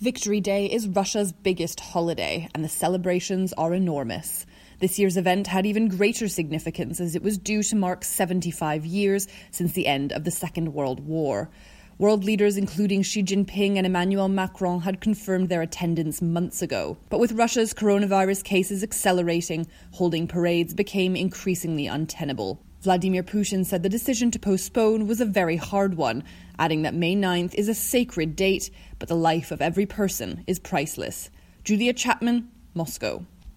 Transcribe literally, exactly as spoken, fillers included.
Victory Day is Russia's biggest holiday, and the celebrations are enormous. This year's event had even greater significance as it was due to mark seventy-five years since the end of the Second World War. World leaders including Xi Jinping and Emmanuel Macron had confirmed their attendance months ago. But with Russia's coronavirus cases accelerating, holding parades became increasingly untenable. Vladimir Putin said the decision to postpone was a very hard one, adding that May ninth is a sacred date, but the life of every person is priceless. Julia Chapman, Moscow.